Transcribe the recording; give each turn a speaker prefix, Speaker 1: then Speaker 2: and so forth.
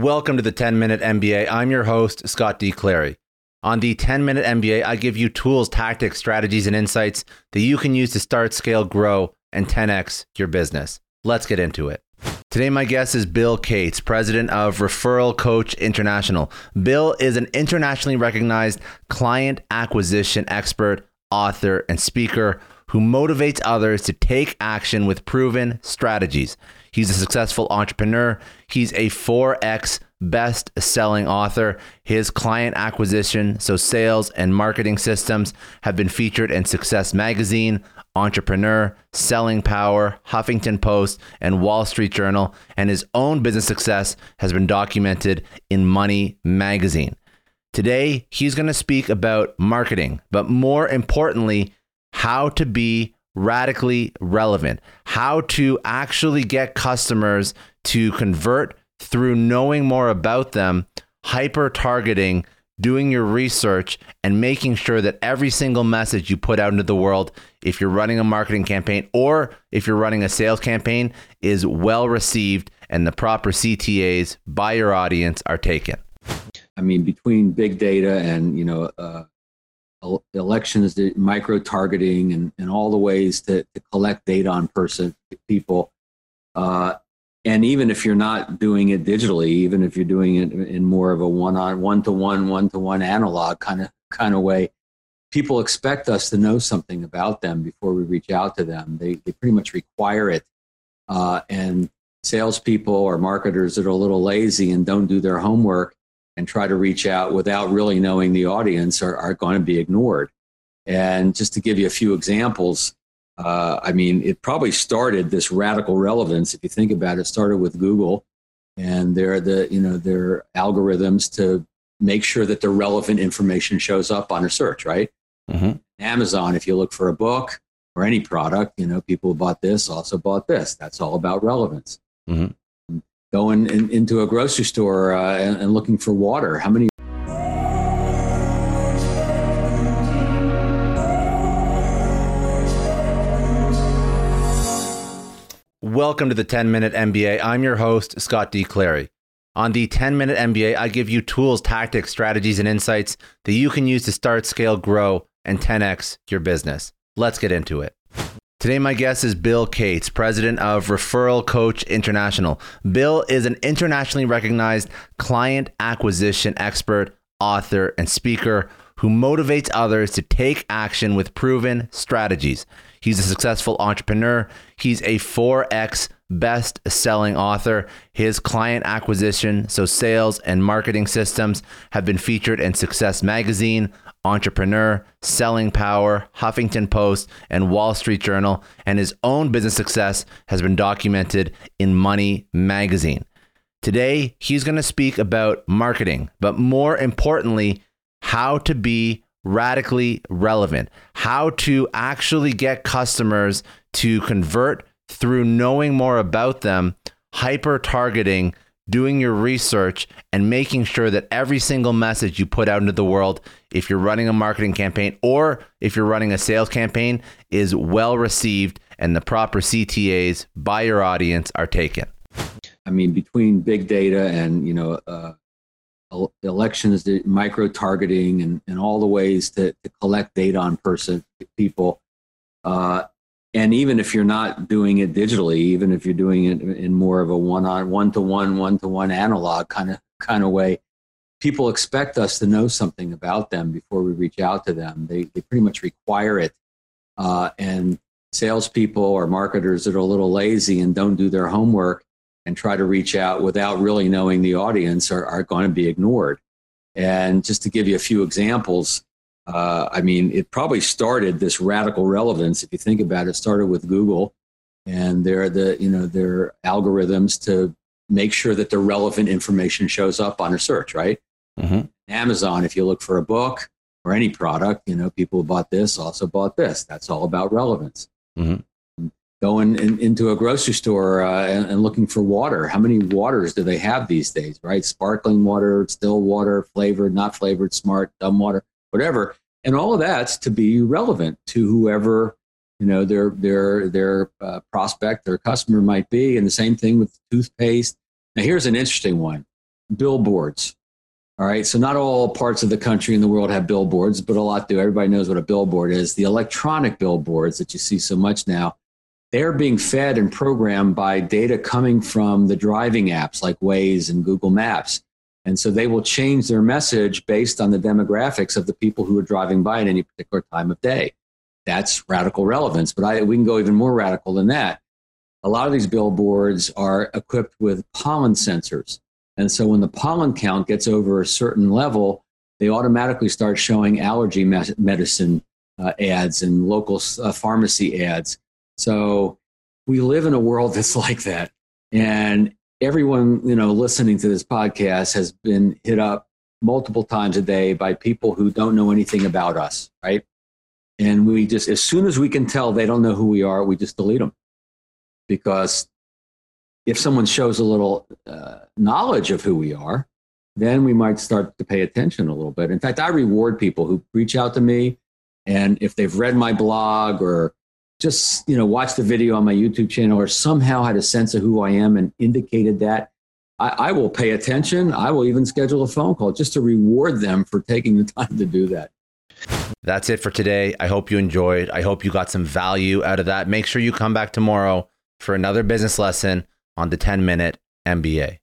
Speaker 1: Welcome to the 10-Minute MBA. I'm your host, Scott D. Clary. On the 10-Minute MBA, I give you tools, tactics, strategies, and insights that you can use to start, scale, grow, and 10x your business. Let's get into it. Today, my guest is Bill Cates, president of Referral Coach International. Bill is an internationally recognized client acquisition expert, author, and speaker who motivates others to take action with proven strategies. He's a successful entrepreneur. He's a 4X best-selling author. His client acquisition, so sales and marketing systems, have been featured in Success Magazine, Entrepreneur, Selling Power, Huffington Post, and Wall Street Journal, and his own business success has been documented in Money Magazine. Today, he's going to speak about marketing, but more importantly, how to be radically relevant, how to actually get customers to convert through knowing more about them, hyper-targeting, doing your research, and making sure that every single message you put out into the world, if you're running a marketing campaign or if you're running a sales campaign, is well received and the proper CTAs by your audience are taken.
Speaker 2: I mean, between big data and, elections, micro-targeting, and all the ways to collect data on people. And even if you're not doing it digitally, even if you're doing it in more of a one-to-one analog kind of way, people expect us to know something about them before we reach out to them. They pretty much require it. And salespeople or marketers that are a little lazy and don't do their homework and try to reach out without really knowing the audience are going to be ignored. And just to give you a few examples, it probably started, this radical relevance, if you think about it, started with Google and their algorithms to make sure that the relevant information shows up on a search, right? Mm-hmm. Amazon, if you look for a book or any product, people who bought this also bought this. That's all about relevance. Mm-hmm. Going into a grocery store and looking for water. How many?
Speaker 1: Welcome to the 10-Minute MBA. I'm your host, Scott D. Clary. On the 10-Minute MBA, I give you tools, tactics, strategies, and insights that you can use to start, scale, grow, and 10x your business. Let's get into it. Today, my guest is Bill Cates, president of Referral Coach International. Bill is an internationally recognized client acquisition expert, author, and speaker who motivates others to take action with proven strategies. He's a successful entrepreneur. He's a 4X best-selling author. His client acquisition, so sales and marketing systems, have been featured in Success Magazine, Entrepreneur, Selling Power, Huffington Post, and Wall Street Journal, and his own business success has been documented in Money Magazine. Today, he's going to speak about marketing, but more importantly, how to be radically relevant, how to actually get customers to convert through knowing more about them, hyper-targeting, doing your research, and making sure that every single message you put out into the world, if you're running a marketing campaign or if you're running a sales campaign, is well received and the proper CTAs by your audience are taken.
Speaker 2: I mean, between big data and, elections, micro-targeting, and all the ways to collect data on people. And even if you're not doing it digitally, even if you're doing it in more of a one-to-one analog kind of way, people expect us to know something about them before we reach out to them. They pretty much require it. And salespeople or marketers that are a little lazy and don't do their homework and try to reach out without really knowing the audience are going to be ignored. And just to give you a few examples, it probably started, this radical relevance, if you think about it, started with Google and their algorithms to make sure that the relevant information shows up on a search, right? Mm-hmm. Amazon, if you look for a book or any product, people who bought this also bought this. That's all about relevance. Mm-hmm. Going into a grocery store and looking for water. How many waters do they have these days, right? Sparkling water, still water, flavored, not flavored, smart, dumb water, whatever. And all of that's to be relevant to whoever, their prospect, their customer might be. And the same thing with toothpaste. Now, here's an interesting one. billboards. All right. So not all parts of the country and the world have billboards, but a lot do. Everybody knows what a billboard is. The electronic billboards that you see so much now, they're being fed and programmed by data coming from the driving apps like Waze and Google Maps. And so they will change their message based on the demographics of the people who are driving by at any particular time of day. That's radical relevance. But we can go even more radical than that. A lot of these billboards are equipped with pollen sensors. And so when the pollen count gets over a certain level, they automatically start showing allergy medicine ads and local pharmacy ads. So we live in a world that's like that. And everyone, listening to this podcast has been hit up multiple times a day by people who don't know anything about us, right? And we just, as soon as we can tell they don't know who we are, we just delete them. Because if someone shows a little knowledge of who we are, then we might start to pay attention a little bit. In fact, I reward people who reach out to me, and if they've read my blog or just watched the video on my YouTube channel or somehow had a sense of who I am and indicated that, I will pay attention. I will even schedule a phone call just to reward them for taking the time to do that.
Speaker 1: That's it for today. I hope you enjoyed. I hope you got some value out of that. Make sure you come back tomorrow for another business lesson on the 10-Minute MBA.